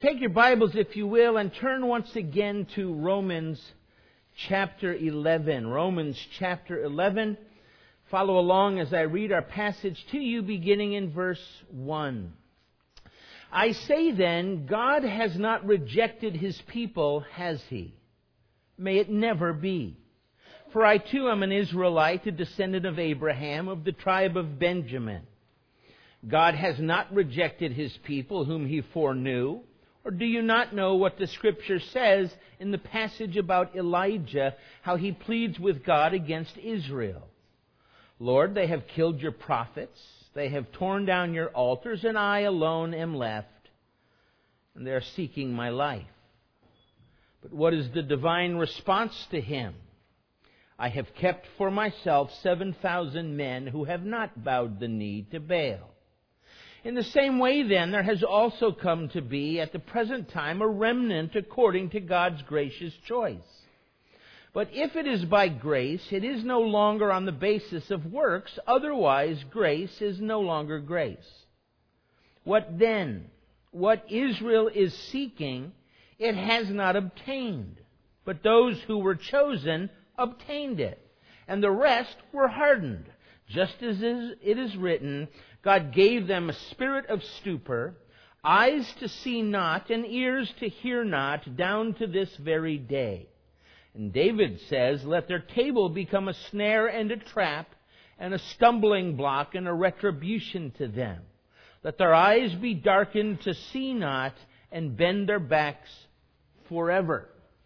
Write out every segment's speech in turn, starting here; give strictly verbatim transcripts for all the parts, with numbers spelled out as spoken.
Take your Bibles, if you will, and turn once again to Romans chapter eleven. Romans chapter eleven. Follow along as I read our passage to you, beginning in verse one. I say then, God has not rejected His people, has He? May it never be. For I too am an Israelite, a descendant of Abraham, of the tribe of Benjamin. God has not rejected His people, whom He foreknew. Or do you not know what the Scripture says in the passage about Elijah, how he pleads with God against Israel? Lord, they have killed your prophets, they have torn down your altars, and I alone am left, and they are seeking my life. But what is the divine response to him? I have kept for myself seven thousand men who have not bowed the knee to Baal. In the same way, then, there has also come to be, at the present time, a remnant according to God's gracious choice. But if it is by grace, it is no longer on the basis of works, otherwise grace is no longer grace. What then? What Israel is seeking, it has not obtained. But those who were chosen obtained it, and the rest were hardened. Just as it is written, God gave them a spirit of stupor, eyes to see not, and ears to hear not, down to this very day. And David says, let their table become a snare and a trap, and a stumbling block and a retribution to them. Let their eyes be darkened to see not, and bend their backs forever.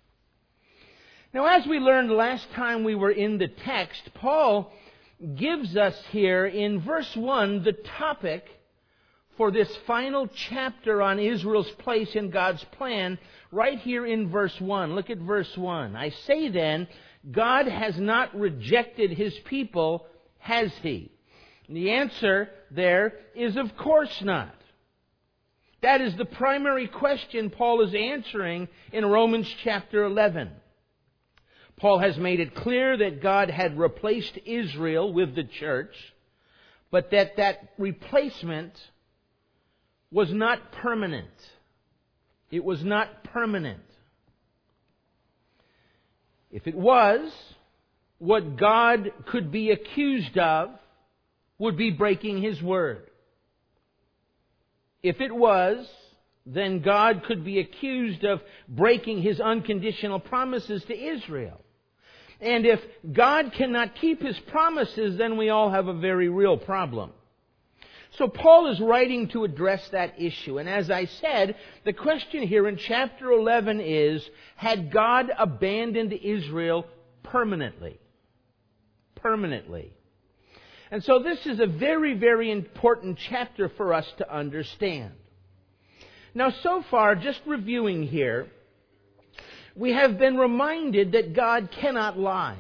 Now, as we learned last time we were in the text, Paul gives us here in verse one the topic for this final chapter on Israel's place in God's plan, right here in verse one. Look at verse one. I say then, God has not rejected His people, has He? And the answer there is of course not. That is the primary question Paul is answering in Romans chapter eleven. Paul has made it clear that God had replaced Israel with the church, but that that replacement was not permanent. It was not permanent. If it was, what God could be accused of would be breaking His word. If it was, then God could be accused of breaking His unconditional promises to Israel. And if God cannot keep His promises, then we all have a very real problem. So Paul is writing to address that issue. And as I said, the question here in chapter eleven is, had God abandoned Israel permanently? Permanently. And so this is a very, very important chapter for us to understand. Now, so far, just reviewing here, we have been reminded that God cannot lie.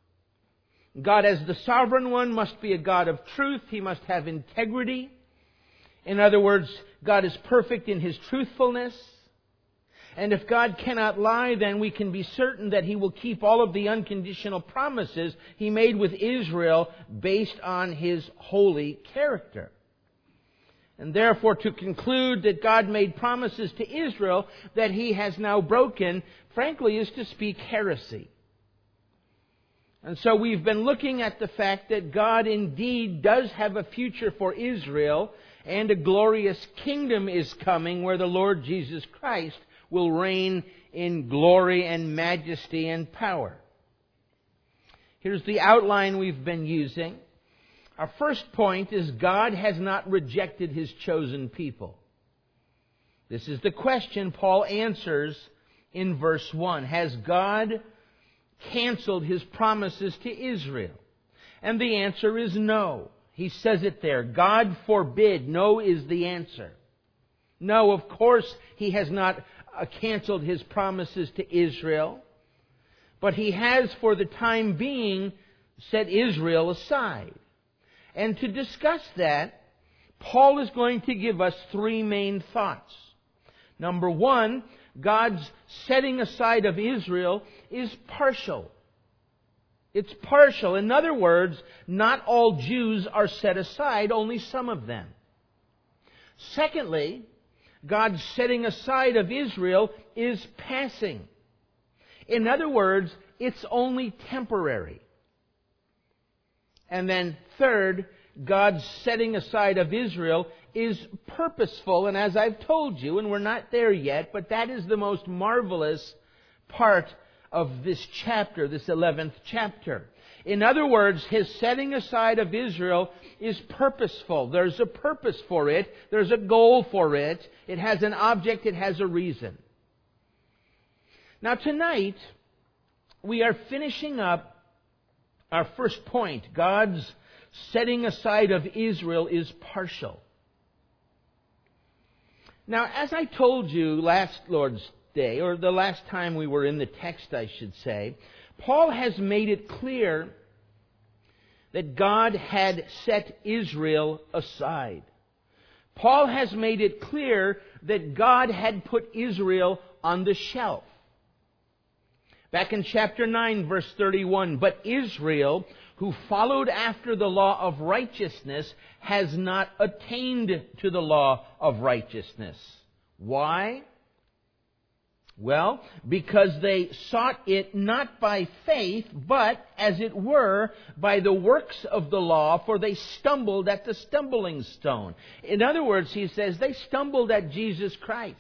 God, as the sovereign one, must be a God of truth. He must have integrity. In other words, God is perfect in His truthfulness. And if God cannot lie, then we can be certain that He will keep all of the unconditional promises He made with Israel based on His holy character. And therefore, to conclude that God made promises to Israel that He has now broken, frankly, is to speak heresy. And so we've been looking at the fact that God indeed does have a future for Israel, and a glorious kingdom is coming where the Lord Jesus Christ will reign in glory and majesty and power. Here's the outline we've been using. Our first point is God has not rejected His chosen people. This is the question Paul answers in verse one. Has God canceled His promises to Israel? And the answer is no. He says it there. God forbid. No is the answer. No, of course He has not canceled His promises to Israel. But He has, for the time being, set Israel aside. And to discuss that, Paul is going to give us three main thoughts. Number one, God's setting aside of Israel is partial. It's partial. In other words, not all Jews are set aside, only some of them. Secondly, God's setting aside of Israel is passing. In other words, it's only temporary. And then third, God's setting aside of Israel is purposeful. And as I've told you, and we're not there yet, but that is the most marvelous part of this chapter, this eleventh chapter. In other words, His setting aside of Israel is purposeful. There's a purpose for it. There's a goal for it. It has an object. It has a reason. Now tonight, we are finishing up our first point. God's setting aside of Israel is partial. Now, as I told you last Lord's Day, or the last time we were in the text, I should say, Paul has made it clear that God had set Israel aside. Paul has made it clear that God had put Israel on the shelf. Back in chapter nine, verse thirty-one, "But Israel, who followed after the law of righteousness, has not attained to the law of righteousness." Why? Well, because they sought it not by faith, but, as it were, by the works of the law, for they stumbled at the stumbling stone. In other words, he says, they stumbled at Jesus Christ.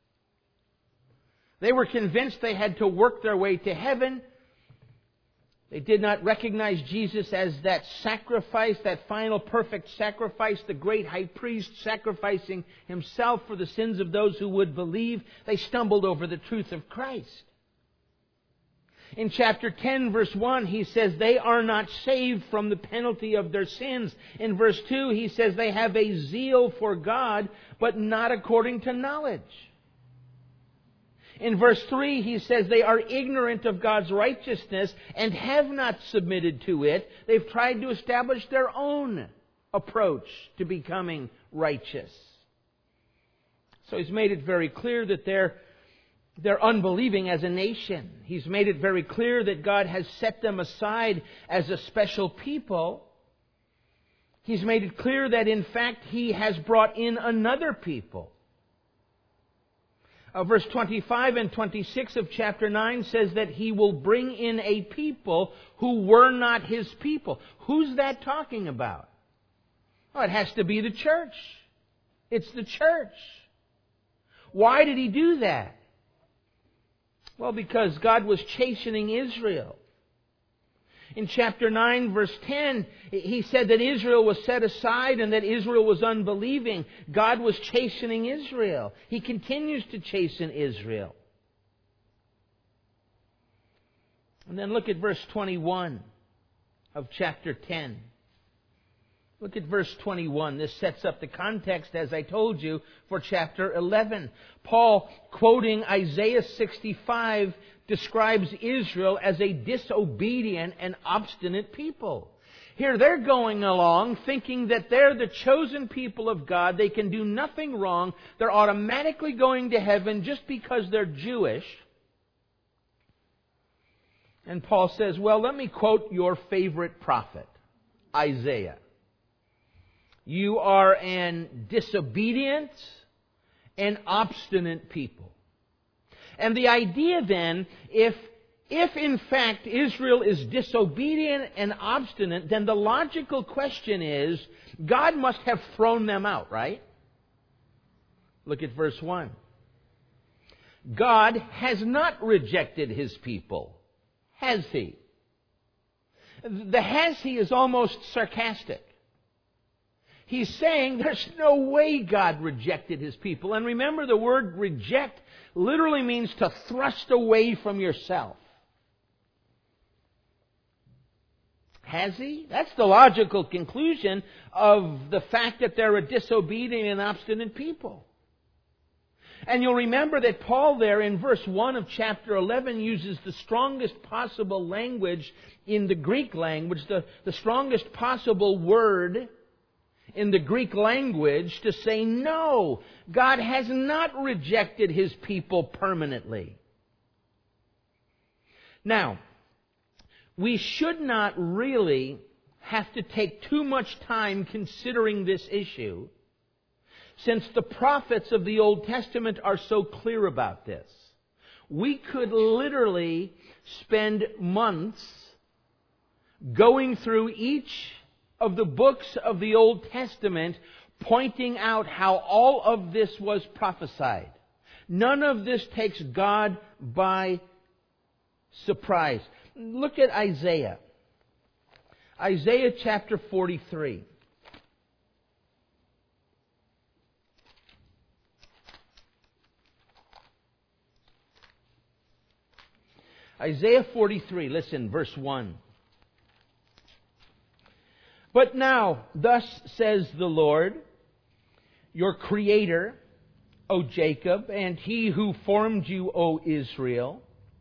They were convinced they had to work their way to heaven. They did not recognize Jesus as that sacrifice, that final perfect sacrifice, the great high priest sacrificing Himself for the sins of those who would believe. They stumbled over the truth of Christ. In chapter ten, verse one, he says they are not saved from the penalty of their sins. In verse two, he says they have a zeal for God, but not according to knowledge. In verse three, he says they are ignorant of God's righteousness and have not submitted to it. They've tried to establish their own approach to becoming righteous. So he's made it very clear that they're, they're unbelieving as a nation. He's made it very clear that God has set them aside as a special people. He's made it clear that in fact He has brought in another people. Uh, verse twenty-five and twenty-six of chapter nine says that He will bring in a people who were not His people. Who's that talking about? Well, it has to be the church. It's the church. Why did He do that? Well, because God was chastening Israel. In chapter nine, verse ten, He said that Israel was set aside and that Israel was unbelieving. God was chastening Israel. He continues to chasten Israel. And then look at verse twenty-one of chapter ten. Look at verse twenty-one. This sets up the context, as I told you, for chapter eleven. Paul, quoting Isaiah sixty-five, describes Israel as a disobedient and obstinate people. Here they're going along thinking that they're the chosen people of God. They can do nothing wrong. They're automatically going to heaven just because they're Jewish. And Paul says, well, let me quote your favorite prophet, Isaiah. You are an disobedient and obstinate people. And the idea then, if, if in fact Israel is disobedient and obstinate, then the logical question is, God must have thrown them out, right? Look at verse one. God has not rejected His people, has He? The has He is almost sarcastic. He's saying there's no way God rejected His people. And remember, the word reject literally means to thrust away from yourself. Has He? That's the logical conclusion of the fact that they're a disobedient and obstinate people. And you'll remember that Paul there in verse one of chapter eleven uses the strongest possible language in the Greek language, the, the strongest possible word in the Greek language to say, no, God has not rejected His people permanently. Now, we should not really have to take too much time considering this issue, since the prophets of the Old Testament are so clear about this. We could literally spend months going through each of the books of the Old Testament, pointing out how all of this was prophesied. None of this takes God by surprise. Look at Isaiah. Isaiah chapter forty-three. Isaiah forty-three, listen, verse one. But now, thus says the Lord, your Creator, O Jacob, and He who formed you, O Israel,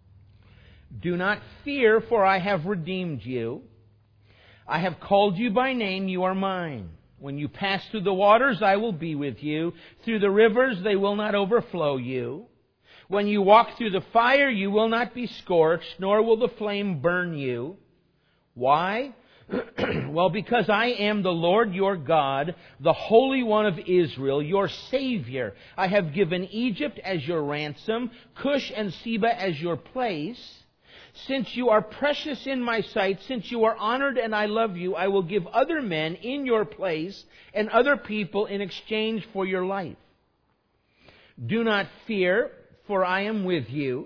do not fear, for I have redeemed you. I have called you by name, you are mine. When you pass through the waters, I will be with you. Through the rivers, they will not overflow you. When you walk through the fire, you will not be scorched, nor will the flame burn you. Why? Well, because I am the Lord your God, the Holy One of Israel, your Savior. I have given Egypt as your ransom, Cush and Seba as your place. Since you are precious in my sight, since you are honored and I love you, I will give other men in your place and other people in exchange for your life. Do not fear, for I am with you.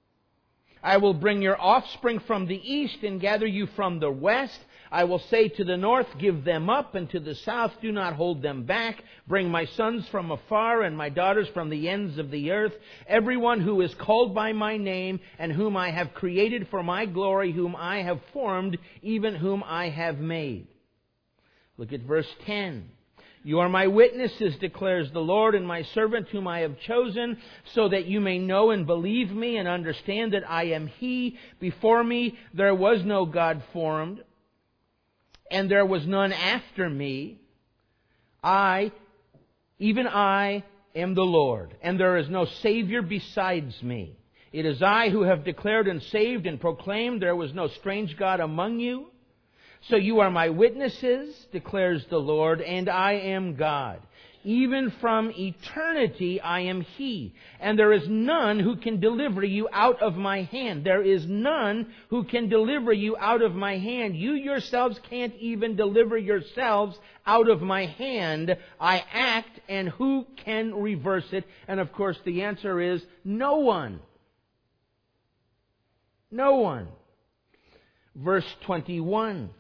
I will bring your offspring from the east and gather you from the west. I will say to the north, give them up, and to the south, do not hold them back. Bring my sons from afar and my daughters from the ends of the earth. Everyone who is called by my name and whom I have created for my glory, whom I have formed, even whom I have made. Look at verse ten. You are my witnesses, declares the Lord, and my servant whom I have chosen, so that you may know and believe me and understand that I am He. Before me there was no God formed, and there was none after me. I, even I, am the Lord, and there is no Savior besides me. It is I who have declared and saved and proclaimed there was no strange God among you. So you are my witnesses, declares the Lord, and I am God. Even from eternity I am He, and there is none who can deliver you out of my hand. There is none who can deliver you out of my hand. You yourselves can't even deliver yourselves out of my hand. I act, and who can reverse it? And of course the answer is no one. No one. Verse twenty-one.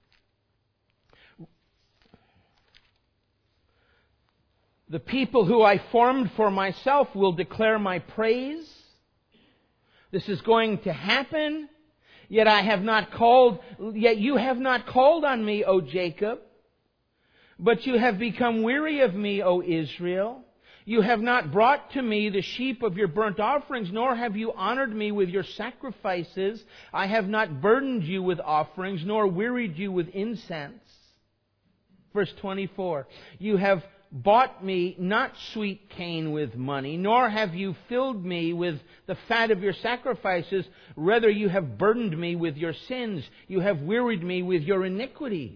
The people who I formed for myself will declare my praise. This is going to happen. Yet I have not called, yet you have not called on me, O Jacob. But you have become weary of me, O Israel. You have not brought to me the sheep of your burnt offerings, nor have you honored me with your sacrifices. I have not burdened you with offerings, nor wearied you with incense. Verse twenty-four. You have bought me not sweet cane with money, nor have you filled me with the fat of your sacrifices. Rather, you have burdened me with your sins. You have wearied me with your iniquities.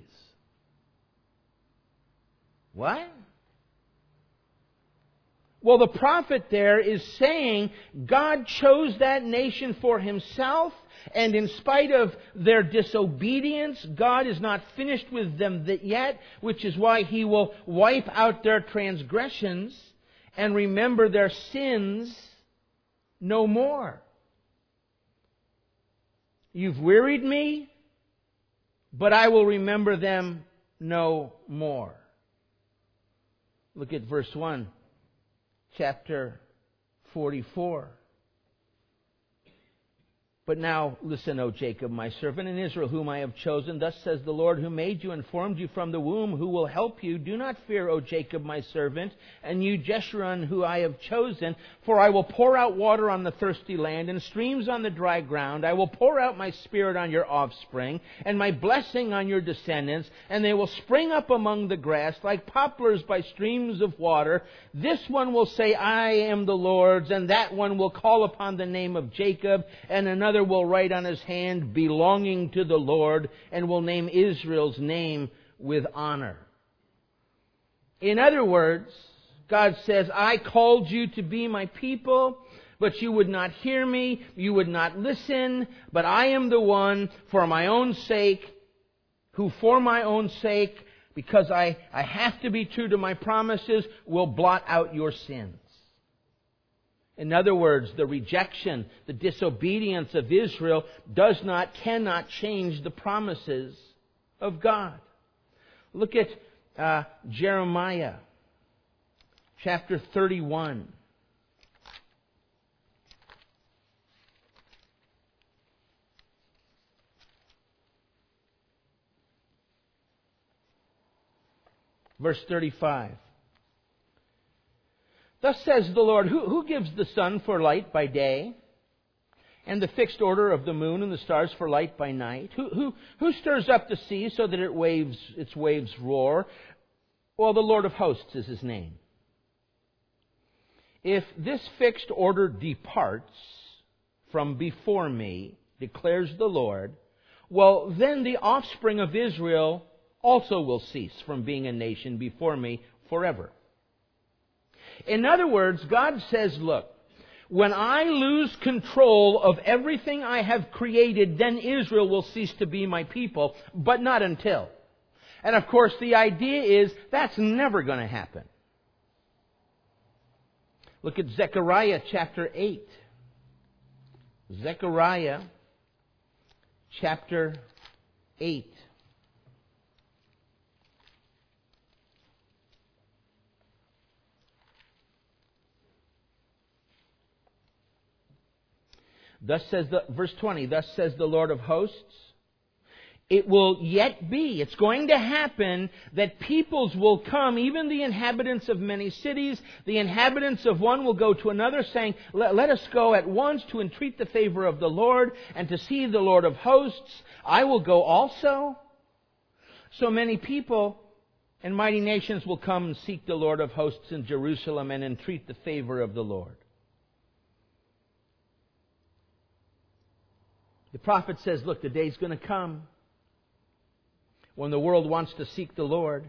What? Well, the prophet there is saying God chose that nation for Himself, and in spite of their disobedience, God is not finished with them yet, which is why He will wipe out their transgressions and remember their sins no more. You've wearied me, but I will remember them no more. Look at verse one, chapter forty-four. But now listen, O Jacob, my servant, and Israel, whom I have chosen. Thus says the Lord, who made you and formed you from the womb, who will help you. Do not fear, O Jacob, my servant, and you, Jeshurun, who I have chosen. For I will pour out water on the thirsty land, and streams on the dry ground. I will pour out my Spirit on your offspring, and my blessing on your descendants, and they will spring up among the grass, like poplars by streams of water. This one will say, I am the Lord's, and that one will call upon the name of Jacob, and another will write on his hand, belonging to the Lord, and will name Israel's name with honor. In other words, God says, I called you to be my people, but you would not hear me, you would not listen, but I am the one for my own sake, who for my own sake, because I, I have to be true to my promises, will blot out your sins. In other words, the rejection, the disobedience of Israel does not, cannot change the promises of God. Look at uh, Jeremiah chapter thirty-one. Verse thirty-five. Thus says the Lord, who, who gives the sun for light by day, and the fixed order of the moon and the stars for light by night? Who, who, who stirs up the sea so that it waves, its waves roar? Well, the Lord of hosts is His name. If this fixed order departs from before me, declares the Lord, well, then the offspring of Israel also will cease from being a nation before me forever. In other words, God says, look, when I lose control of everything I have created, then Israel will cease to be my people, but not until. And of course, the idea is that's never going to happen. Look at Zechariah chapter eight. Zechariah chapter eight. Thus says the, verse twenty, thus says the Lord of hosts, it will yet be, it's going to happen, that peoples will come, even the inhabitants of many cities, the inhabitants of one will go to another, saying, let, let us go at once to entreat the favor of the Lord, and to see the Lord of hosts. I will go also. So many people and mighty nations will come and seek the Lord of hosts in Jerusalem and entreat the favor of the Lord. The prophet says, look, the day's going to come when the world wants to seek the Lord.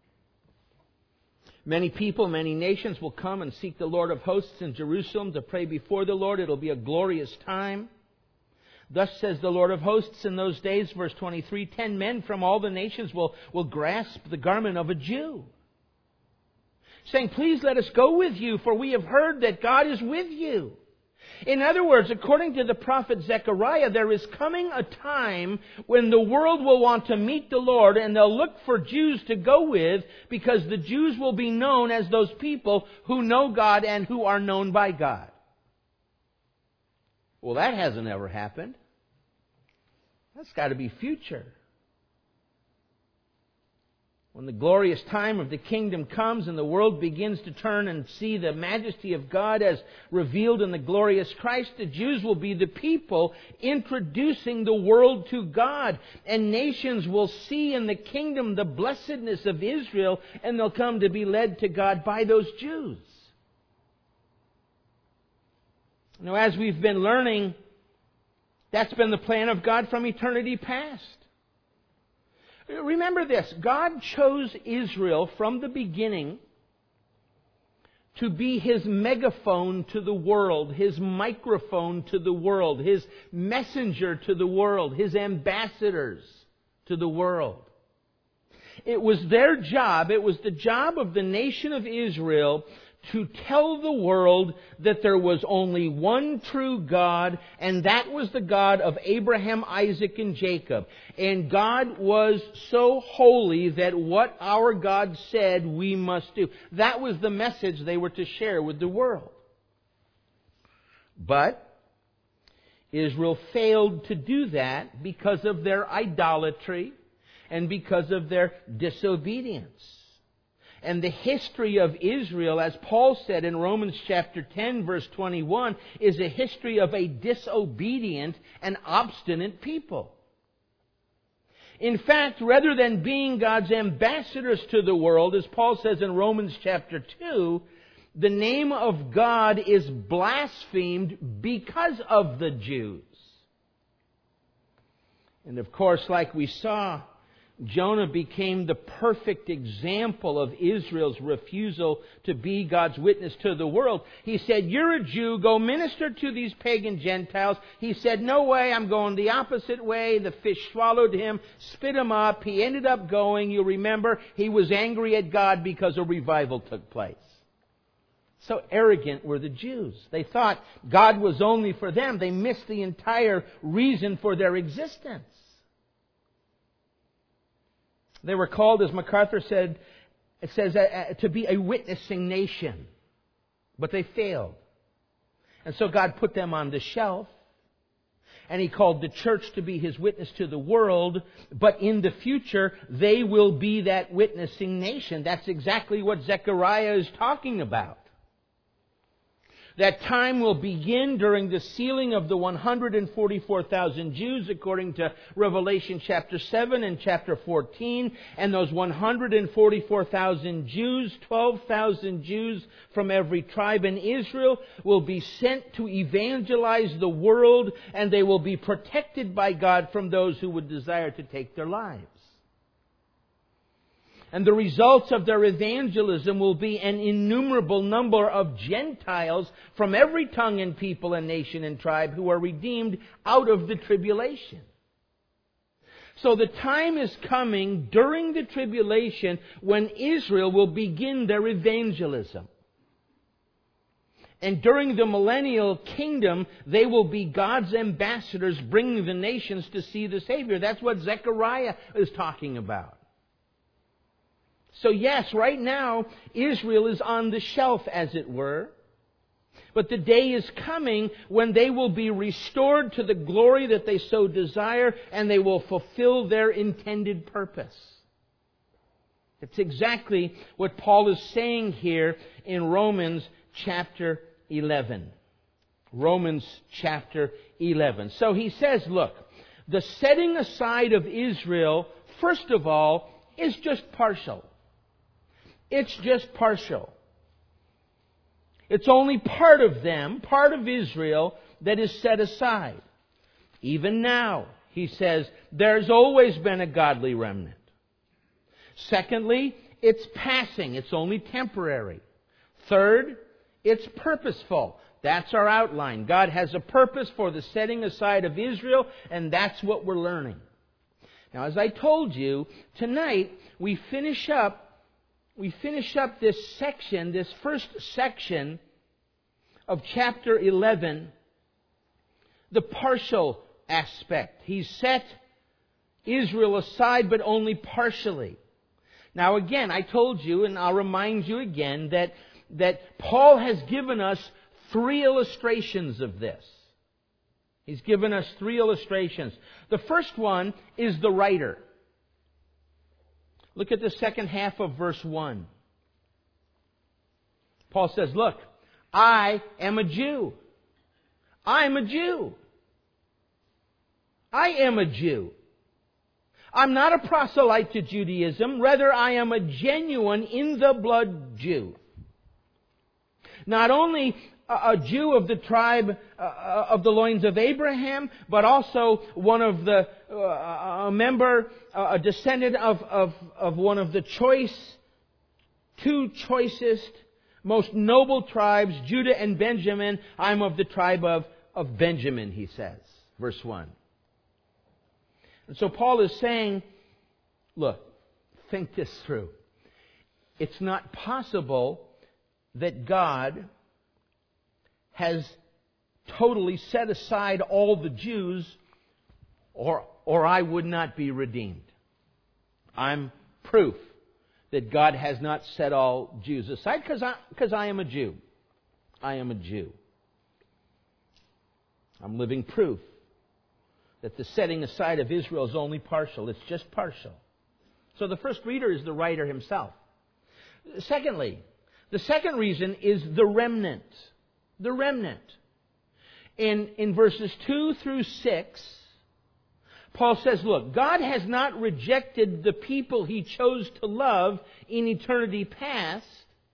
Many people, many nations will come and seek the Lord of hosts in Jerusalem to pray before the Lord. It'll be a glorious time. Thus says the Lord of hosts in those days, verse twenty-three, ten men from all the nations will, will grasp the garment of a Jew, saying, please let us go with you, for we have heard that God is with you. In other words, according to the prophet Zechariah, there is coming a time when the world will want to meet the Lord, and they'll look for Jews to go with, because the Jews will be known as those people who know God and who are known by God. Well, that hasn't ever happened. That's got to be future. When the glorious time of the kingdom comes and the world begins to turn and see the majesty of God as revealed in the glorious Christ, the Jews will be the people introducing the world to God. And nations will see in the kingdom the blessedness of Israel, and they'll come to be led to God by those Jews. Now, as we've been learning, that's been the plan of God from eternity past. Remember this, God chose Israel from the beginning to be His megaphone to the world, His microphone to the world, His messenger to the world, His ambassadors to the world. It was their job, it was the job of the nation of Israel to tell the world that there was only one true God, and that was the God of Abraham, Isaac, and Jacob. And God was so holy that what our God said we must do. That was the message they were to share with the world. But Israel failed to do that because of their idolatry and because of their disobedience. And the history of Israel, as Paul said in Romans chapter ten, verse twenty-one, is a history of a disobedient and obstinate people. In fact, rather than being God's ambassadors to the world, as Paul says in Romans chapter two, the name of God is blasphemed because of the Jews. And of course, like we saw Jonah became the perfect example of Israel's refusal to be God's witness to the world. He said, "You're a Jew, go minister to these pagan Gentiles." He said, "No way, I'm going the opposite way." The fish swallowed him, spit him up. He ended up going. You remember, he was angry at God because a revival took place. So arrogant were the Jews. They thought God was only for them. They missed the entire reason for their existence. They were called, as MacArthur said, it says, uh, to be a witnessing nation. But they failed. And so God put them on the shelf. And He called the church to be His witness to the world. But in the future, they will be that witnessing nation. That's exactly what Zechariah is talking about. That time will begin during the sealing of the one hundred forty-four thousand Jews, according to Revelation chapter seven and chapter fourteen. And those one hundred forty-four thousand Jews, twelve thousand Jews from every tribe in Israel, will be sent to evangelize the world, and they will be protected by God from those who would desire to take their lives. And the results of their evangelism will be an innumerable number of Gentiles from every tongue and people and nation and tribe who are redeemed out of the tribulation. So the time is coming during the tribulation when Israel will begin their evangelism. And during the millennial kingdom, they will be God's ambassadors bringing the nations to see the Savior. That's what Zechariah is talking about. So yes, right now, Israel is on the shelf, as it were. But the day is coming when they will be restored to the glory that they so desire, and they will fulfill their intended purpose. It's exactly what Paul is saying here in Romans chapter eleven. Romans chapter eleven. So he says, look, the setting aside of Israel, first of all, is just partial. It's just partial. It's only part of them, part of Israel, that is set aside. Even now, he says, there's always been a godly remnant. Secondly, it's passing. It's only temporary. Third, it's purposeful. That's our outline. God has a purpose for the setting aside of Israel, and that's what we're learning. Now, as I told you, tonight we finish up We finish up this section, this first section of chapter eleven, the partial aspect. He set Israel aside, but only partially. Now again, I told you, and I'll remind you again, that, that Paul has given us three illustrations of this. He's given us three illustrations. The first one is the writer. Look at the second half of verse one. Paul says, look, I am a Jew. I am a Jew. I am a Jew. I'm not a proselyte to Judaism. Rather, I am a genuine in-the-blood Jew. Not only a Jew of the tribe uh, of the loins of Abraham, but also one of the, uh, a member, uh, a descendant of, of, of one of the choice, two choicest, most noble tribes, Judah and Benjamin. I'm of the tribe of, of Benjamin, he says, verse one. And so Paul is saying, look, think this through. It's not possible that God has totally set aside all the Jews, or, or I would not be redeemed. I'm proof that God has not set all Jews aside, because I, because I am a Jew. I am a Jew. I'm living proof that the setting aside of Israel is only partial. It's just partial. So the first reader is the writer himself. Secondly, the second reason is the remnant. The remnant. In, in verses two through six, Paul says, look, God has not rejected the people He chose to love in eternity past.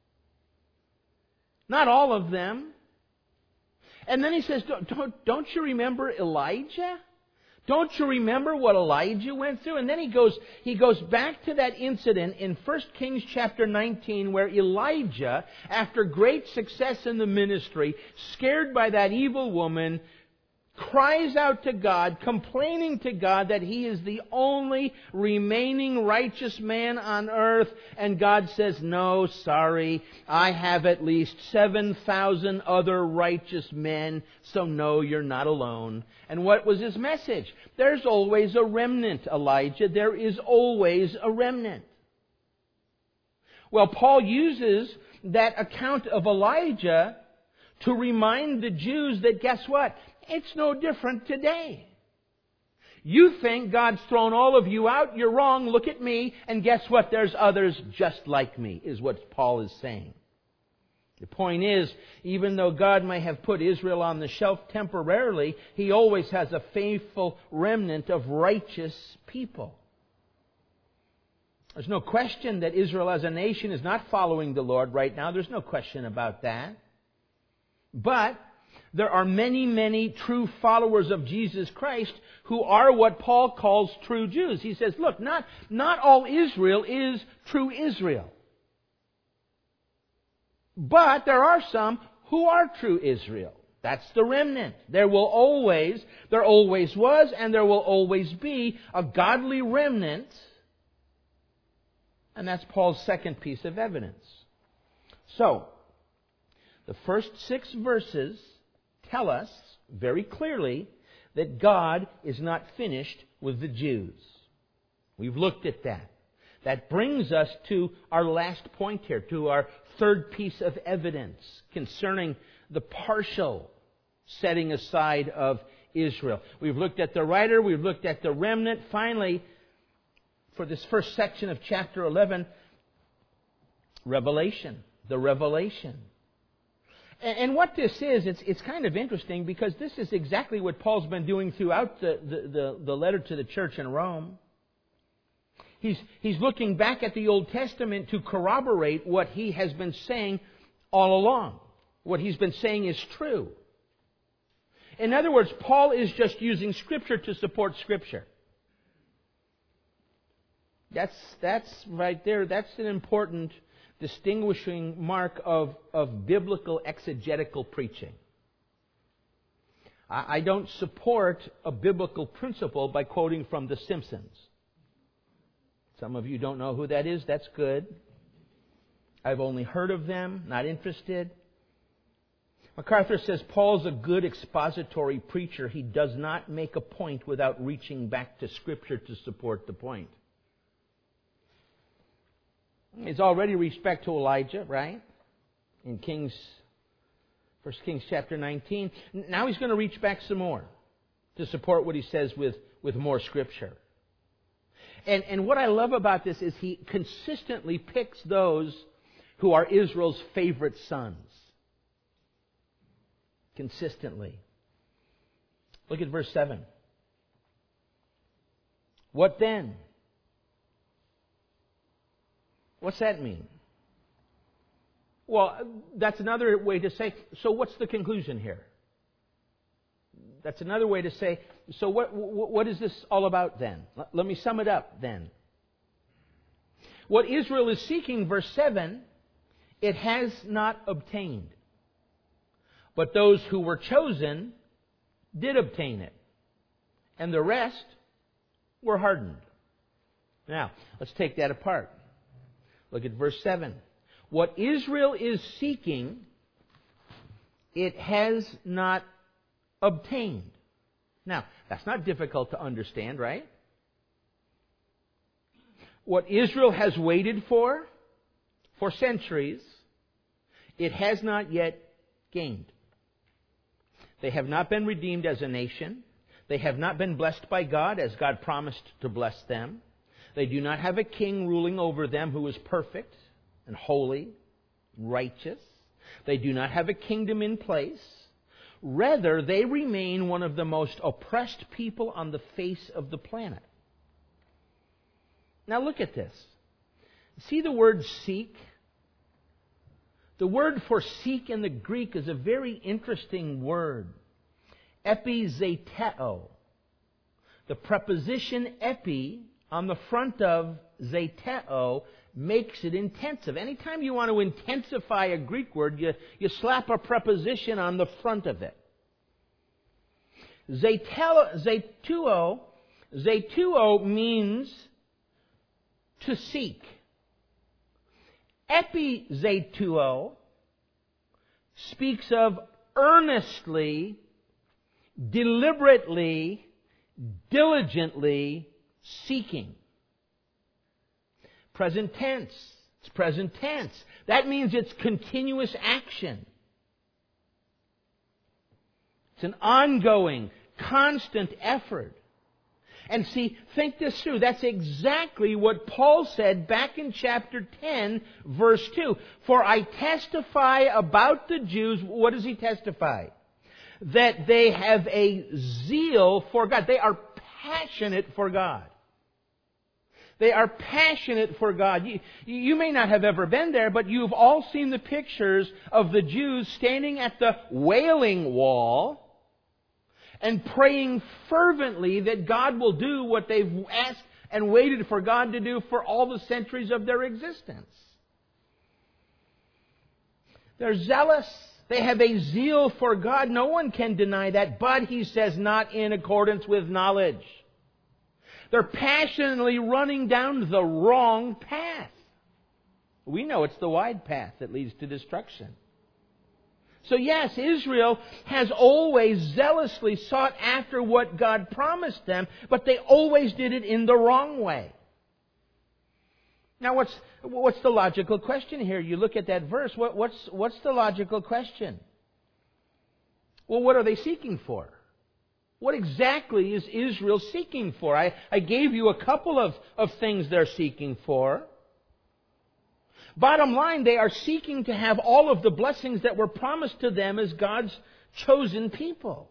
Not all of them. And then he says, don't, don't, don't you remember Elijah? Don't you remember what Elijah went through? And then he goes, he goes back to that incident in First Kings chapter nineteen where Elijah, after great success in the ministry, scared by that evil woman, cries out to God, complaining to God that he is the only remaining righteous man on earth. And God says, no, sorry, I have at least seven thousand other righteous men, so no, you're not alone. And what was his message? There's always a remnant, Elijah. There is always a remnant. Well, Paul uses that account of Elijah to remind the Jews that, guess what? It's no different today. You think God's thrown all of you out. You're wrong. Look at me. And guess what? There's others just like me, is what Paul is saying. The point is, even though God may have put Israel on the shelf temporarily, He always has a faithful remnant of righteous people. There's no question that Israel as a nation is not following the Lord right now. There's no question about that. But there are many, many true followers of Jesus Christ who are what Paul calls true Jews. He says, look, not, not all Israel is true Israel. But there are some who are true Israel. That's the remnant. There will always, there always was, and there will always be a godly remnant. And that's Paul's second piece of evidence. So, the first six verses tell us very clearly that God is not finished with the Jews. We've looked at that. That brings us to our last point here, to our third piece of evidence concerning the partial setting aside of Israel. We've looked at the writer, we've looked at the remnant. Finally, for this first section of chapter eleven, Revelation. The revelation. And what this is, it's, it's kind of interesting because this is exactly what Paul's been doing throughout the, the, the, the letter to the church in Rome. He's, he's looking back at the Old Testament to corroborate what he has been saying all along. What he's been saying is true. In other words, Paul is just using Scripture to support Scripture. That's, that's right there. That's an important distinguishing mark of, of biblical exegetical preaching. I, I don't support a biblical principle by quoting from The Simpsons. Some of you don't know who that is. That's good. I've only heard of them, not interested. MacArthur says Paul's a good expository preacher. He does not make a point without reaching back to Scripture to support the point. He's already reached back to Elijah, right? In Kings, First Kings chapter nineteen. Now he's going to reach back some more to support what he says with, with more Scripture. And, and what I love about this is he consistently picks those who are Israel's favorite sons. Consistently. Look at verse seven. What then? What's that mean? Well, that's another way to say, so what's the conclusion here? That's another way to say, so what, what is this all about then? Let me sum it up then. What Israel is seeking, verse seven, it has not obtained. But those who were chosen did obtain it. And the rest were hardened. Now, let's take that apart. Look at verse seven. What Israel is seeking, it has not obtained. Now, that's not difficult to understand, right? What Israel has waited for, for centuries, it has not yet gained. They have not been redeemed as a nation. They have not been blessed by God as God promised to bless them. They do not have a king ruling over them who is perfect and holy, righteous. They do not have a kingdom in place. Rather, they remain one of the most oppressed people on the face of the planet. Now look at this. See the word seek? The word for seek in the Greek is a very interesting word. Epizeteo. The preposition epi on the front of zeteo makes it intensive. Anytime you want to intensify a Greek word, you, you slap a preposition on the front of it. Zeteo, zeteo means to seek. Epizeteuo speaks of earnestly, deliberately, diligently seeking. Present tense. It's present tense. That means it's continuous action. It's an ongoing, constant effort. And see, think this through. That's exactly what Paul said back in chapter ten, verse two. For I testify about the Jews. What does he testify? That they have a zeal for God. They are passionate for God. They are passionate for God. You, you may not have ever been there, but you've all seen the pictures of the Jews standing at the Wailing Wall and praying fervently that God will do what they've asked and waited for God to do for all the centuries of their existence. They're zealous. They have a zeal for God. No one can deny that. But, he says, not in accordance with knowledge. They're passionately running down the wrong path. We know it's the wide path that leads to destruction. So yes, Israel has always zealously sought after what God promised them, but they always did it in the wrong way. Now what's what's the logical question here? You look at that verse, what, what's what's the logical question? Well, what are they seeking for? What exactly is Israel seeking for? I, I gave you a couple of, of things they're seeking for. Bottom line, they are seeking to have all of the blessings that were promised to them as God's chosen people.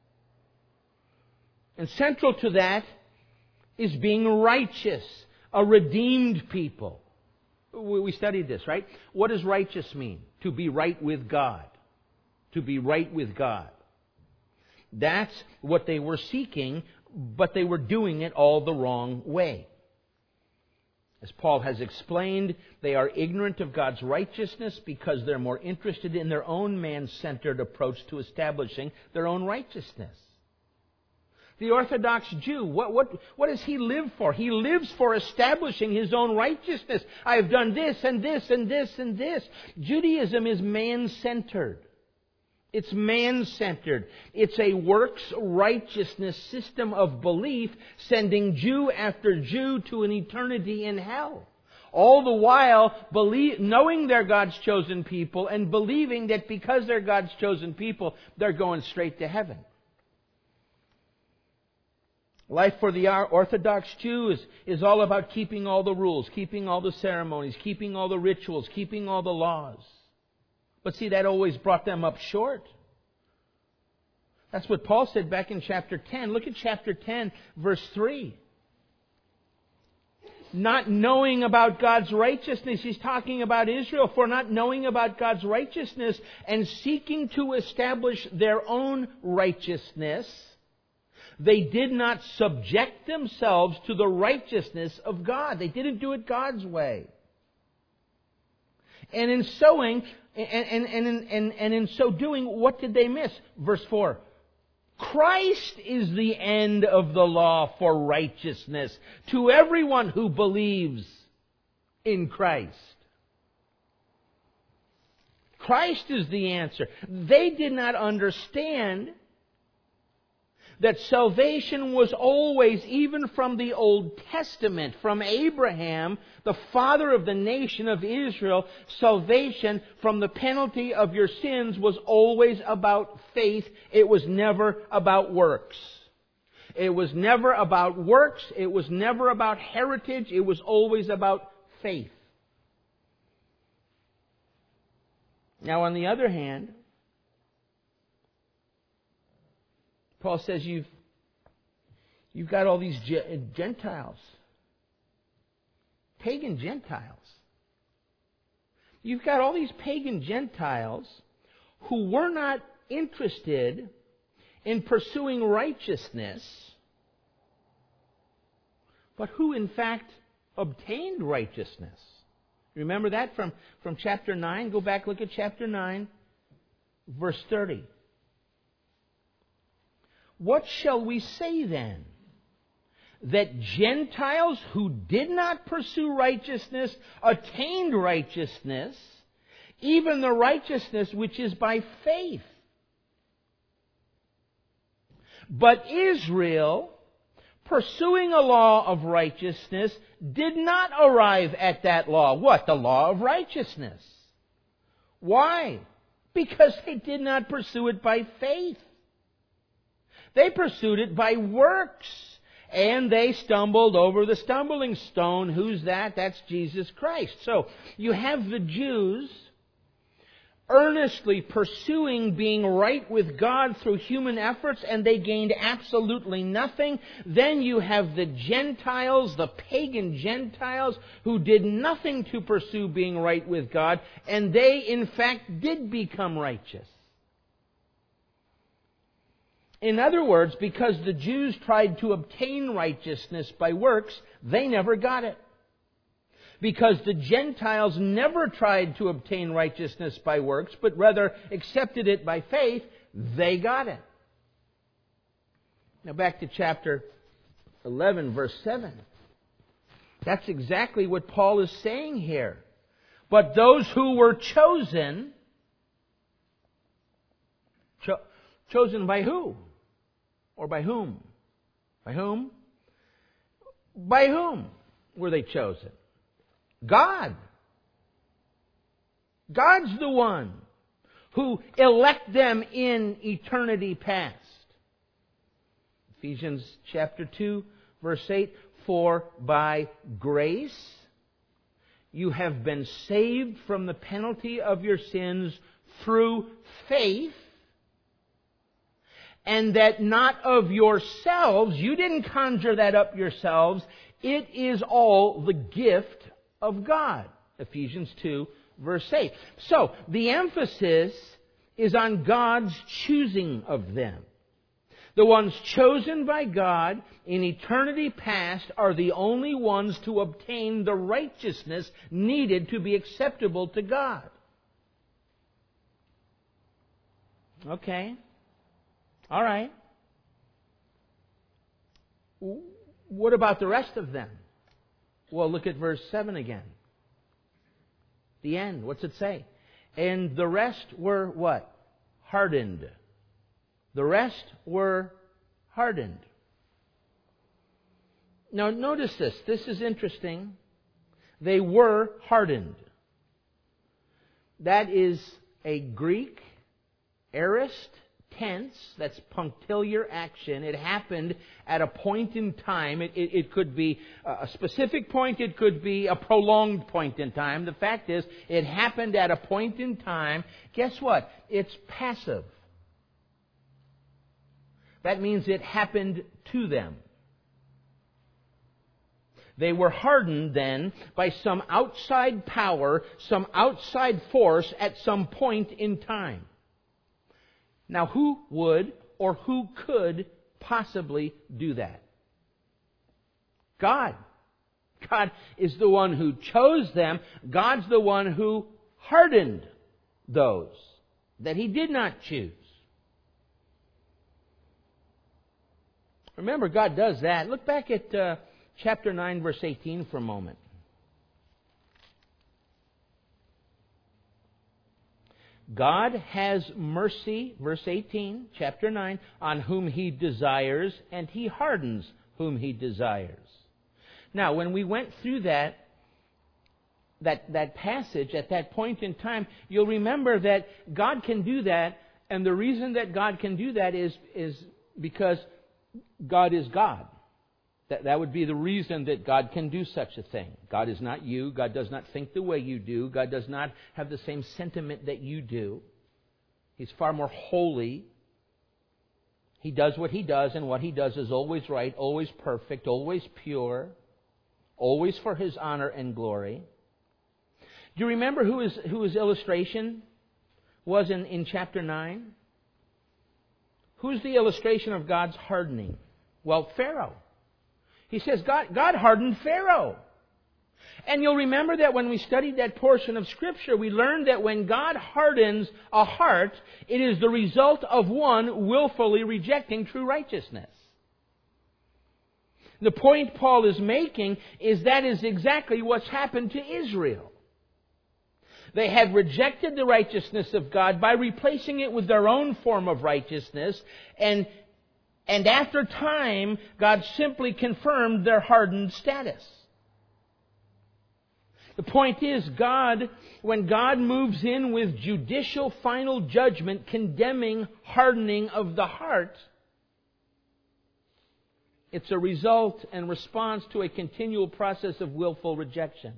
And central to that is being righteous, a redeemed people. We studied this, right? What does righteous mean? To be right with God. To be right with God. That's what they were seeking, but they were doing it all the wrong way. As Paul has explained, they are ignorant of God's righteousness because they're more interested in their own man-centered approach to establishing their own righteousness. The Orthodox Jew, what, what, what does he live for? He lives for establishing his own righteousness. I have done this and this and this and this. Judaism is man-centered. It's man-centered. It's a works righteousness system of belief sending Jew after Jew to an eternity in hell. All the while believe, knowing they're God's chosen people and believing that because they're God's chosen people, they're going straight to heaven. Life for the Orthodox Jew is, is all about keeping all the rules, keeping all the ceremonies, keeping all the rituals, keeping all the laws. But see, that always brought them up short. That's what Paul said back in chapter ten. Look at chapter ten, verse three. Not knowing about God's righteousness. He's talking about Israel for not knowing about God's righteousness and seeking to establish their own righteousness. They did not subject themselves to the righteousness of God. They didn't do it God's way. And in sowing, and, and, and, and, and in so doing, what did they miss? Verse four. Christ is the end of the law for righteousness to everyone who believes in Christ. Christ is the answer. They did not understand that salvation was always, even from the Old Testament, from Abraham, the father of the nation of Israel, salvation from the penalty of your sins was always about faith. It was never about works. It was never about works. It was never about heritage. It was always about faith. Now, on the other hand, Paul says you've, you've got all these Gentiles, pagan Gentiles. You've got all these pagan Gentiles who were not interested in pursuing righteousness but who in fact obtained righteousness. Remember that from, from chapter nine? Go back, look at chapter nine, verse thirty. What shall we say then? That Gentiles who did not pursue righteousness attained righteousness, even the righteousness which is by faith. But Israel, pursuing a law of righteousness, did not arrive at that law. What? The law of righteousness. Why? Because they did not pursue it by faith. They pursued it by works. And they stumbled over the stumbling stone. Who's that? That's Jesus Christ. So, you have the Jews earnestly pursuing being right with God through human efforts, and they gained absolutely nothing. Then you have the Gentiles, the pagan Gentiles, who did nothing to pursue being right with God, and they, in fact, did become righteous. In other words, because the Jews tried to obtain righteousness by works, they never got it. Because the Gentiles never tried to obtain righteousness by works, but rather accepted it by faith, they got it. Now back to chapter eleven, verse seven. That's exactly what Paul is saying here. But those who were chosen, cho- chosen by who? Or by whom? By whom? By whom were they chosen? God. God's the one who elect them in eternity past. Ephesians chapter two, verse eight, for by grace you have been saved from the penalty of your sins through faith, and that not of yourselves, you didn't conjure that up yourselves, it is all the gift of God. Ephesians two, verse eight. So, the emphasis is on God's choosing of them. The ones chosen by God in eternity past are the only ones to obtain the righteousness needed to be acceptable to God. Okay. All right. What about the rest of them? Well, look at verse seven again. The end. What's it say? And the rest were what? Hardened. The rest were hardened. Now, notice this. This is interesting. They were hardened. That is a Greek aorist tense. That's punctiliar action. It happened at a point in time. It, it, it could be a specific point. It could be a prolonged point in time. The fact is, it happened at a point in time. Guess what? It's passive. That means it happened to them. They were hardened then by some outside power, some outside force at some point in time. Now, who would or who could possibly do that? God. God is the one who chose them. God's the one who hardened those that He did not choose. Remember, God does that. Look back at uh, chapter nine, verse eighteen for a moment. God has mercy, verse eighteen, chapter nine, on whom He desires, and He hardens whom He desires. Now, when we went through that, that, that passage at that point in time, you'll remember that God can do that, and the reason that God can do that is, is because God is God. That, that would be the reason that God can do such a thing. God is not you. God does not think the way you do. God does not have the same sentiment that you do. He's far more holy. He does what He does, and what He does is always right, always perfect, always pure, always for His honor and glory. Do you remember who his, who his illustration was in, in chapter nine? Who's the illustration of God's hardening? Well, Pharaoh. He says God, God hardened Pharaoh. And you'll remember that when we studied that portion of Scripture, we learned that when God hardens a heart, it is the result of one willfully rejecting true righteousness. The point Paul is making is that is exactly what's happened to Israel. They had rejected the righteousness of God by replacing it with their own form of righteousness, and, and after time, God simply confirmed their hardened status. The point is, God, when God moves in with judicial final judgment condemning hardening of the heart, it's a result and response to a continual process of willful rejection.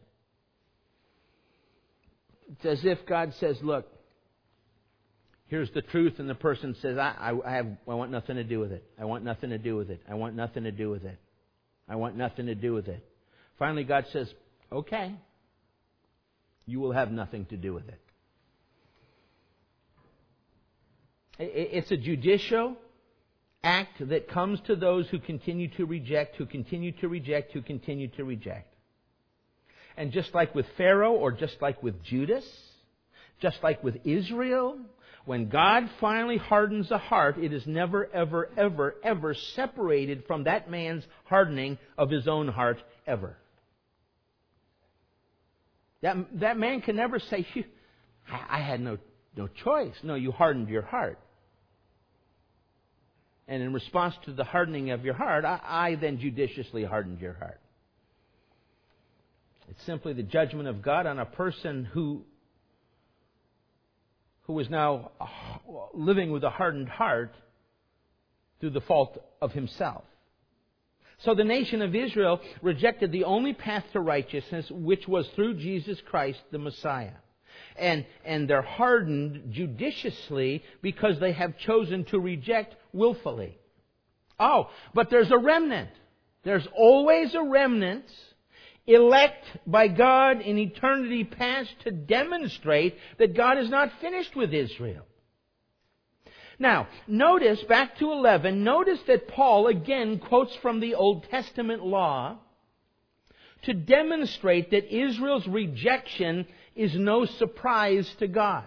It's as if God says, look, here's the truth, and the person says, I, I, I, have, I want nothing to do with it. I want nothing to do with it. I want nothing to do with it. I want nothing to do with it. Finally, God says, okay, you will have nothing to do with it. It's a judicial act that comes to those who continue to reject, who continue to reject, who continue to reject. And just like with Pharaoh, or just like with Judas, just like with Israel, when God finally hardens a heart, it is never, ever, ever, ever separated from that man's hardening of his own heart, ever. That, that man can never say, I, I had no, no choice. No, you hardened your heart. And in response to the hardening of your heart, I, I then judiciously hardened your heart. It's simply the judgment of God on a person who, who is now living with a hardened heart through the fault of himself. So the nation of Israel rejected the only path to righteousness, which was through Jesus Christ, the Messiah. And, and they're hardened judiciously because they have chosen to reject willfully. Oh, but there's a remnant. There's always a remnant elect by God in eternity past to demonstrate that God is not finished with Israel. Now, notice, back to eleven, notice that Paul again quotes from the Old Testament law to demonstrate that Israel's rejection is no surprise to God.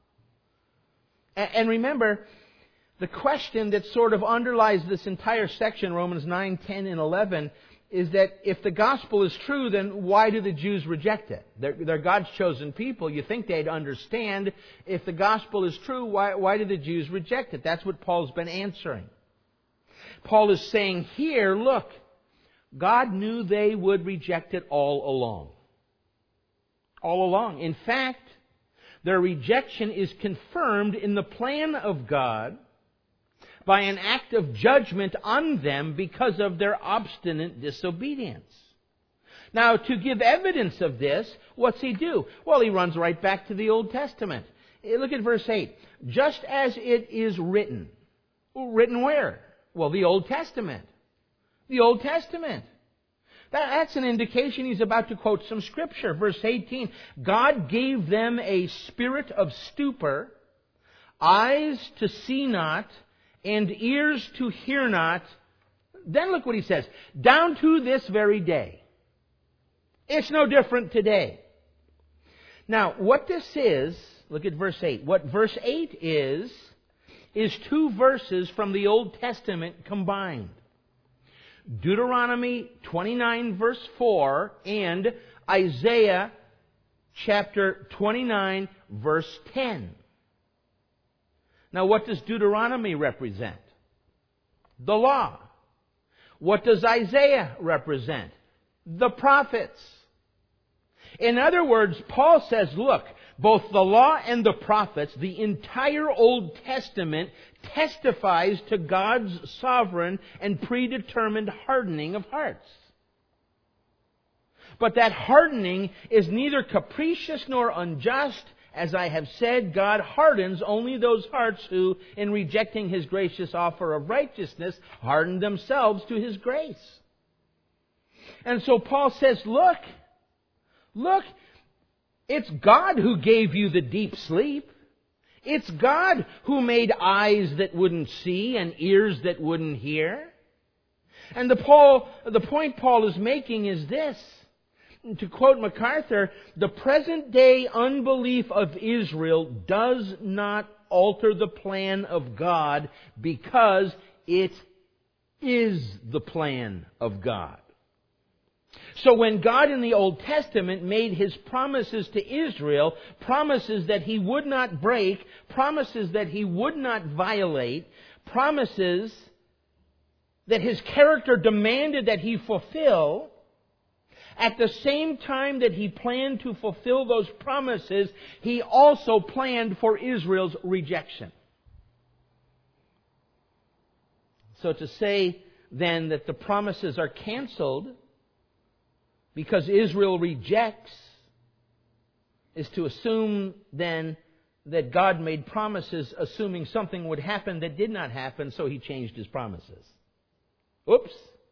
And remember, the question that sort of underlies this entire section, Romans nine, ten, and eleven, is that if the gospel is true, then why do the Jews reject it? They're, they're God's chosen people. You think they'd understand. If the gospel is true, why, why do the Jews reject it? That's what Paul's been answering. Paul is saying here, look, God knew they would reject it all along. All along. In fact, their rejection is confirmed in the plan of God by an act of judgment on them because of their obstinate disobedience. Now, to give evidence of this, what's he do? Well, he runs right back to the Old Testament. Look at verse eight. Just as it is written. Well, written where? Well, the Old Testament. The Old Testament. That, that's an indication he's about to quote some Scripture. Verse eighteen. God gave them a spirit of stupor, eyes to see not, and ears to hear not. Then look what he says. Down to this very day. It's no different today. Now, what this is, look at verse eight. What verse eight is, is two verses from the Old Testament combined. Deuteronomy twenty-nine verse four and Isaiah chapter twenty-nine verse ten. Now, what does Deuteronomy represent? The law. What does Isaiah represent? The prophets. In other words, Paul says, look, both the law and the prophets, the entire Old Testament testifies to God's sovereign and predetermined hardening of hearts. But that hardening is neither capricious nor unjust. As I have said, God hardens only those hearts who, in rejecting His gracious offer of righteousness, harden themselves to His grace. And so Paul says, look, look, it's God who gave you the deep sleep. It's God who made eyes that wouldn't see and ears that wouldn't hear. And the, Paul, the point Paul is making is this. To quote MacArthur, the present day unbelief of Israel does not alter the plan of God because it is the plan of God. So when God in the Old Testament made His promises to Israel, promises that He would not break, promises that He would not violate, promises that His character demanded that He fulfill, at the same time that He planned to fulfill those promises, He also planned for Israel's rejection. So to say then that the promises are canceled because Israel rejects is to assume then that God made promises assuming something would happen that did not happen, so He changed His promises. Oops.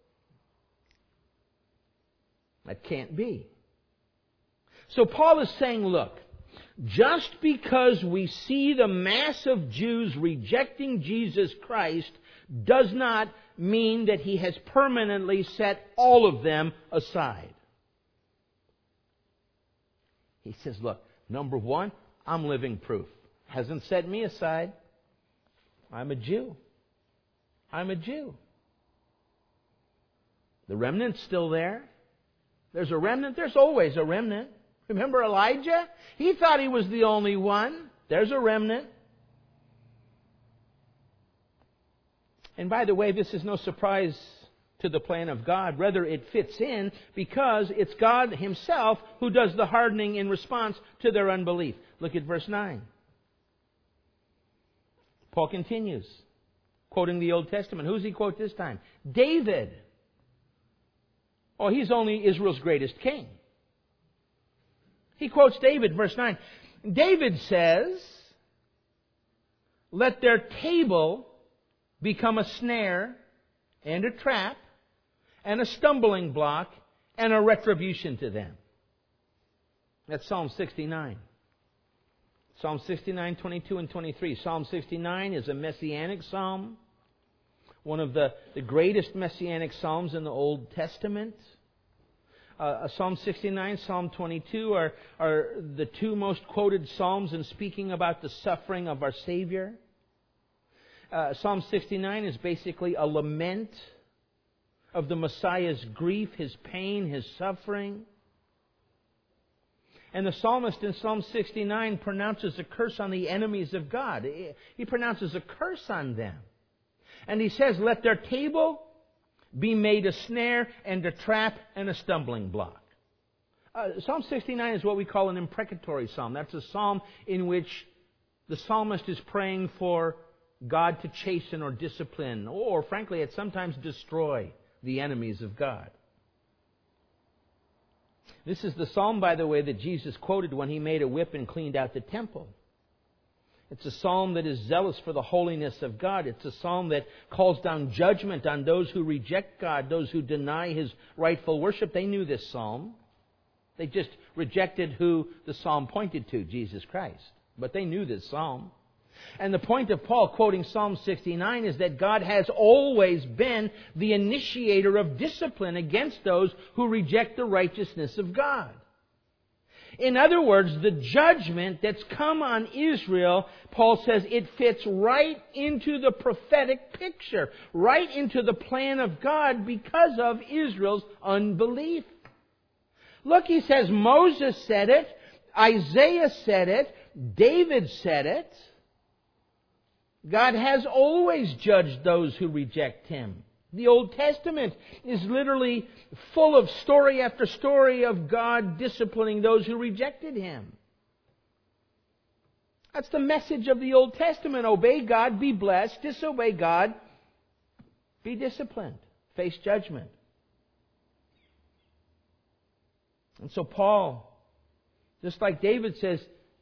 That can't be. So Paul is saying, look, just because we see the mass of Jews rejecting Jesus Christ does not mean that He has permanently set all of them aside. He says, look, number one, I'm living proof. Hasn't set me aside. I'm a Jew. I'm a Jew. The remnant's still there. There's a remnant. There's always a remnant. Remember Elijah? He thought he was the only one. There's a remnant. And by the way, this is no surprise to the plan of God. Rather, it fits in because it's God Himself who does the hardening in response to their unbelief. Look at verse nine. Paul continues, quoting the Old Testament. Who's he quote this time? David. Oh, he's only Israel's greatest king. He quotes David, verse nine. David says, "Let their table become a snare and a trap and a stumbling block and a retribution to them." That's Psalm sixty-nine. Psalm sixty-nine, twenty-two and twenty-three. Psalm sixty-nine is a messianic psalm. One of the, the greatest messianic psalms in the Old Testament. Uh, Psalm sixty-nine, Psalm twenty-two are, are the two most quoted psalms in speaking about the suffering of our Savior. Uh, Psalm sixty-nine is basically a lament of the Messiah's grief, His pain, His suffering. And the psalmist in Psalm sixty-nine pronounces a curse on the enemies of God. He pronounces a curse on them. And he says, let their table be made a snare and a trap and a stumbling block. Uh, psalm sixty-nine is what we call an imprecatory psalm. That's a psalm in which the psalmist is praying for God to chasten or discipline, or frankly, it sometimes destroy the enemies of God. This is the psalm, by the way, that Jesus quoted when He made a whip and cleaned out the temple. It's a psalm that is zealous for the holiness of God. It's a psalm that calls down judgment on those who reject God, those who deny His rightful worship. They knew this psalm. They just rejected who the psalm pointed to, Jesus Christ. But they knew this psalm. And the point of Paul quoting Psalm sixty-nine is that God has always been the initiator of discipline against those who reject the righteousness of God. In other words, the judgment that's come on Israel, Paul says, it fits right into the prophetic picture, right into the plan of God because of Israel's unbelief. Look, he says, Moses said it, Isaiah said it, David said it. God has always judged those who reject Him. The Old Testament is literally full of story after story of God disciplining those who rejected Him. That's the message of the Old Testament. Obey God, be blessed. Disobey God, be disciplined. Face judgment. And so Paul, just like David, says,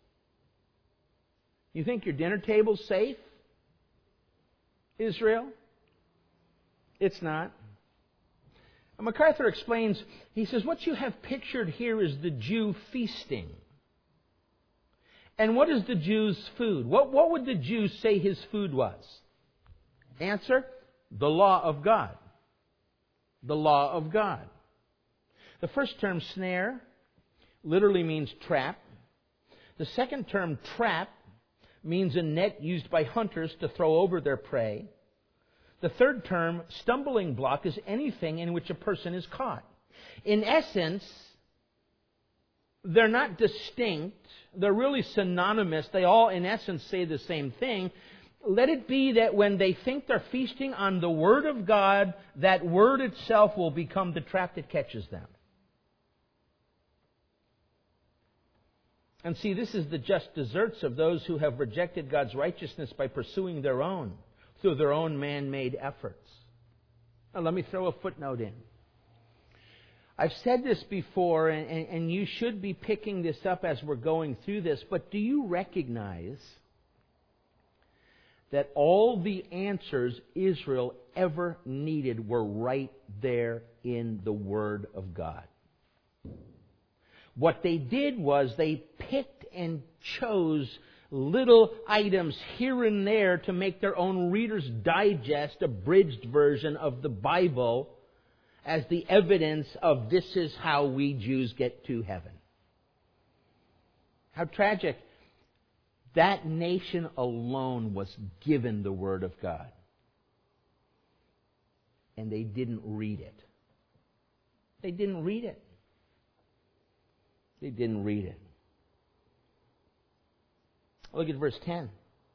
you think your dinner table's safe, Israel? It's not. And MacArthur explains, he says, what you have pictured here is the Jew feasting. And what is the Jew's food? What, what would the Jew say his food was? Answer, the law of God. the law of God. The first term, snare, literally means trap. The second term, trap, means a net used by hunters to throw over their prey. The third term, stumbling block, is anything in which a person is caught. In essence, they're not distinct. They're really synonymous. They all, in essence, say the same thing. Let it be that when they think they're feasting on the Word of God, that Word itself will become the trap that catches them. And see, this is the just deserts of those who have rejected God's righteousness by pursuing their own, through their own man-made efforts. Now, let me throw a footnote in. I've said this before, and, and, and you should be picking this up as we're going through this, but do you recognize that all the answers Israel ever needed were right there in the Word of God? What they did was they picked and chose little items here and there to make their own Reader's Digest, abridged version of the Bible, as the evidence of this is how we Jews get to heaven. How tragic. That nation alone was given the Word of God. And they didn't read it. They didn't read it. They didn't read it. Look at verse ten.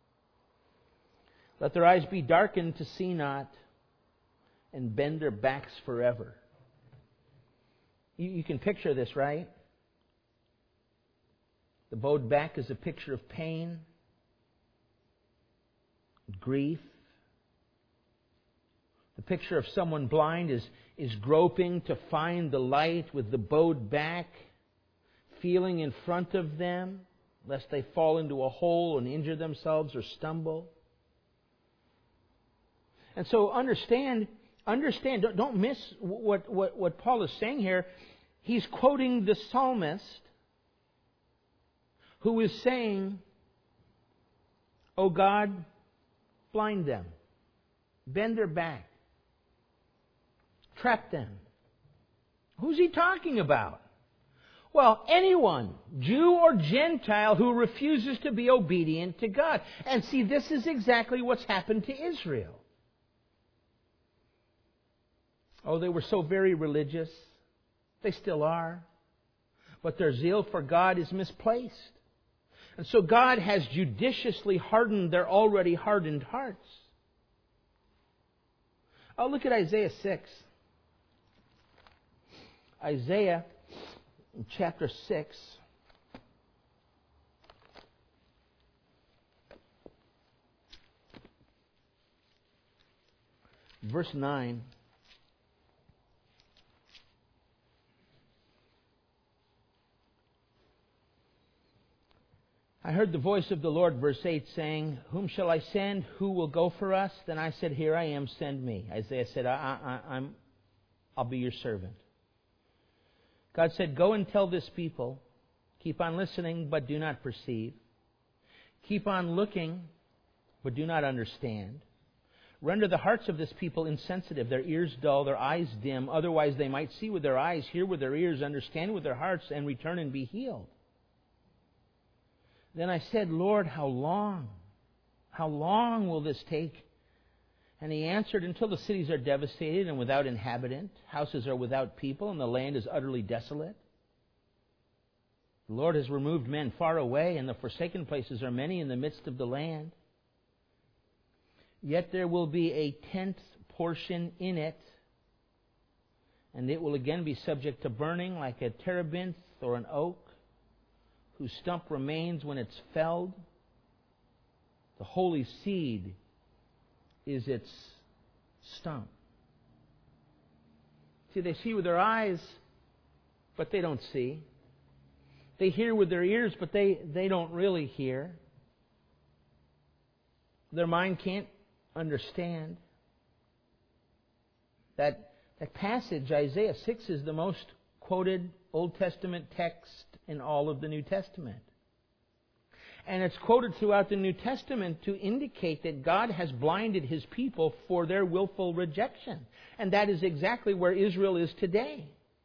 Let their eyes be darkened to see not, and bend their backs forever. You, you can picture this, right? The bowed back is a picture of pain, grief. The picture of someone blind is, is groping to find the light with the bowed back, feeling in front of them, lest they fall into a hole and injure themselves or stumble. And so understand, understand, don't, don't miss what, what, what Paul is saying here. He's quoting the psalmist who is saying, "O God, blind them, bend their back, trap them." Who's he talking about? Well, anyone, Jew or Gentile, who refuses to be obedient to God. And see, this is exactly what's happened to Israel. Oh, they were so very religious. They still are. But their zeal for God is misplaced. And so God has judiciously hardened their already hardened hearts. Oh, look at Isaiah six. Isaiah chapter six. Verse nine. I heard the voice of the Lord, verse eight, saying, "Whom shall I send? Who will go for us?" Then I said, "Here I am, send me." Isaiah said, I, I, I'm, I'll be your servant. God said, "Go and tell this people, keep on listening, but do not perceive. Keep on looking, but do not understand. Render the hearts of this people insensitive, their ears dull, their eyes dim. Otherwise they might see with their eyes, hear with their ears, understand with their hearts, and return and be healed." Then I said, "Lord, how long? How long will this take?" And He answered, "Until the cities are devastated and without inhabitant, houses are without people, and the land is utterly desolate. The Lord has removed men far away, and the forsaken places are many in the midst of the land. Yet there will be a tenth portion in it, and it will again be subject to burning like a terebinth or an oak, whose stump remains when it's felled. The holy seed is its stump." See, they see with their eyes, but they don't see. They hear with their ears, but they, they don't really hear. Their mind can't understand. That, that passage, Isaiah six, is the most quoted Old Testament text in all of the New Testament. And it's quoted throughout the New Testament to indicate that God has blinded His people for their willful rejection. And that is exactly where Israel is today.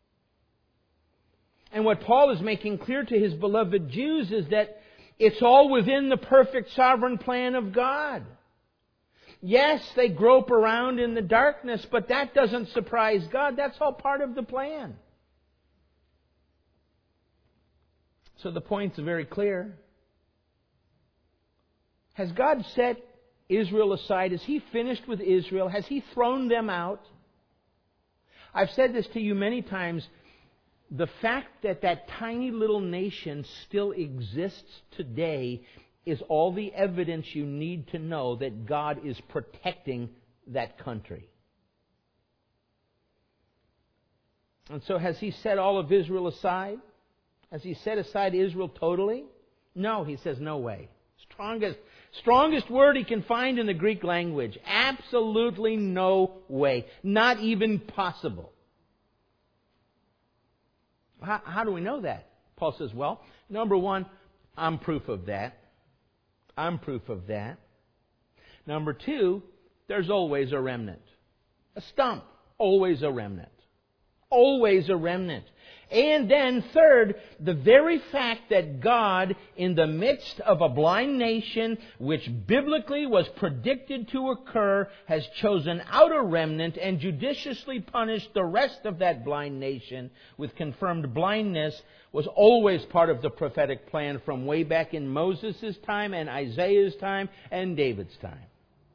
And what Paul is making clear to his beloved Jews is that it's all within the perfect sovereign plan of God. Yes, they grope around in the darkness, but that doesn't surprise God. That's all part of the plan. So the point's very clear. Has God set Israel aside? Is He finished with Israel? Has He thrown them out? I've said this to you many times. The fact that that tiny little nation still exists today is all the evidence you need to know that God is protecting that country. And so has He set all of Israel aside? Has He set aside Israel totally? No, He says no way. Strongest, strongest word He can find in the Greek language. Absolutely no way. Not even possible. How, how do we know that? Paul says, well, number one, I'm proof of that. I'm proof of that. Number two, there's always a remnant. A stump, always a remnant. Always a remnant. And then third, the very fact that God, in the midst of a blind nation, which biblically was predicted to occur, has chosen out a remnant and judiciously punished the rest of that blind nation with confirmed blindness, was always part of the prophetic plan from way back in Moses' time and Isaiah's time and David's time.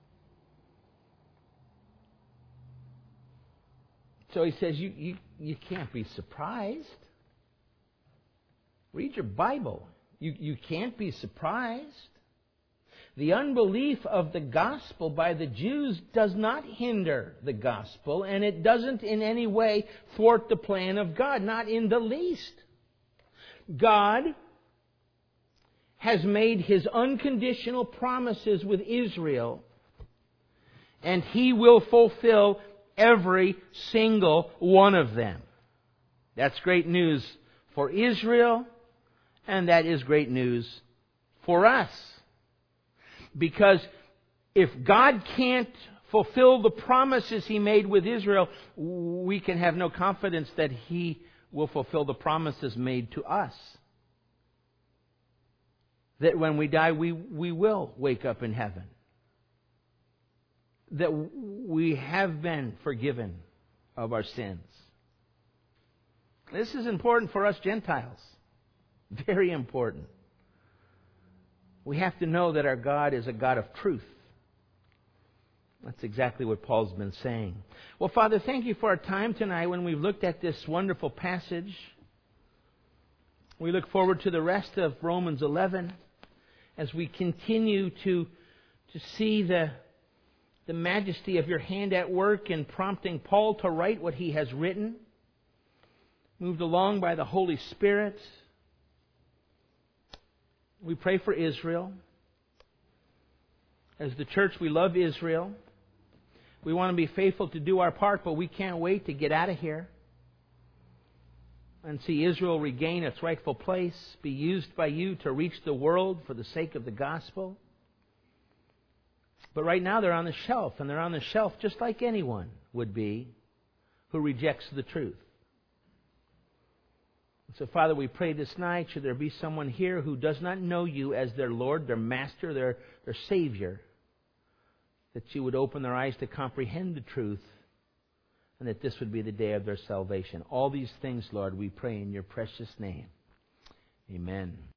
So he says, you, you, you can't be surprised. Read your Bible. You, you can't be surprised. The unbelief of the gospel by the Jews does not hinder the gospel, and it doesn't in any way thwart the plan of God, not in the least. God has made His unconditional promises with Israel, and He will fulfill every single one of them. That's great news for Israel, and that is great news for us. Because if God can't fulfill the promises He made with Israel, we can have no confidence that He will fulfill the promises made to us. That when we die, we, we will wake up in heaven. That we have been forgiven of our sins. This is important for us Gentiles. Very important. We have to know that our God is a God of truth. That's exactly what Paul's been saying. Well, Father, thank You for our time tonight when we've looked at this wonderful passage. We look forward to the rest of Romans eleven as we continue to, to see the the majesty of Your hand at work in prompting Paul to write what he has written, moved along by the Holy Spirit. We pray for Israel. As the church, we love Israel. We want to be faithful to do our part, but we can't wait to get out of here and see Israel regain its rightful place, be used by You to reach the world for the sake of the gospel. But right now they're on the shelf, and they're on the shelf just like anyone would be who rejects the truth. So, Father, we pray this night, should there be someone here who does not know You as their Lord, their Master, their, their Savior, that You would open their eyes to comprehend the truth, and that this would be the day of their salvation. All these things, Lord, we pray in Your precious name. Amen.